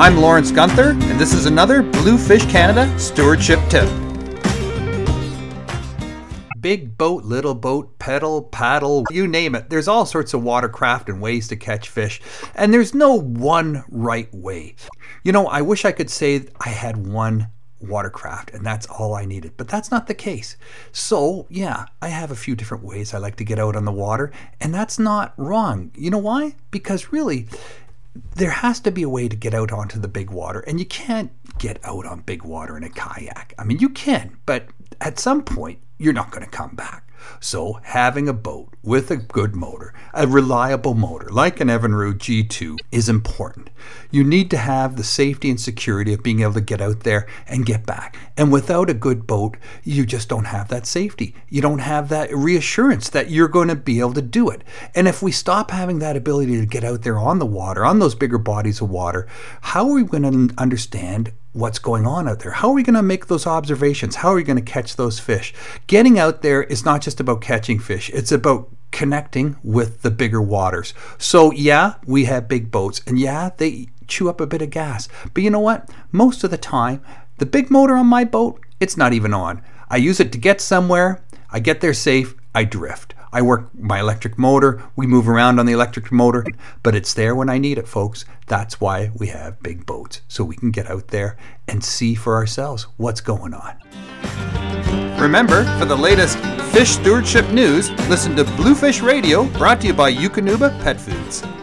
I'm Lawrence Gunther, and this is another Bluefish Canada Stewardship Tip. Big boat, little boat, pedal, paddle, you name it. There's all sorts of watercraft and ways to catch fish, and there's no one right way. You know, I wish I could say I had one watercraft and that's all I needed, but that's not the case. So yeah, I have a few different ways I like to get out on the water, and that's not wrong. You know why? Because really, there has to be a way to get out onto the big water, and you can't get out on big water in a kayak. I mean, you can, but at some point, you're not going to come back. So having a boat with a good motor, a reliable motor like an Evinrude G2 is important. You need to have the safety and security of being able to get out there and get back. And without a good boat, you just don't have that safety. You don't have that reassurance that you're going to be able to do it. And if we stop having that ability to get out there on the water, on those bigger bodies of water, how are we going to understand what's going on out there? How are we going to make those observations? How are we going to catch those fish? Getting out there is not just about catching fish. It's about connecting with the bigger waters. So yeah, we have big boats, and yeah, they chew up a bit of gas. But you know what? Most of the time, the big motor on my boat, it's not even on. I use it to get somewhere. I get there safe. I drift. I work my electric motor. We move around on the electric motor, but it's there when I need it, folks. That's why we have big boats, so we can get out there and see for ourselves what's going on. Remember, for the latest fish stewardship news, listen to Bluefish Radio, brought to you by Eukanuba Pet Foods.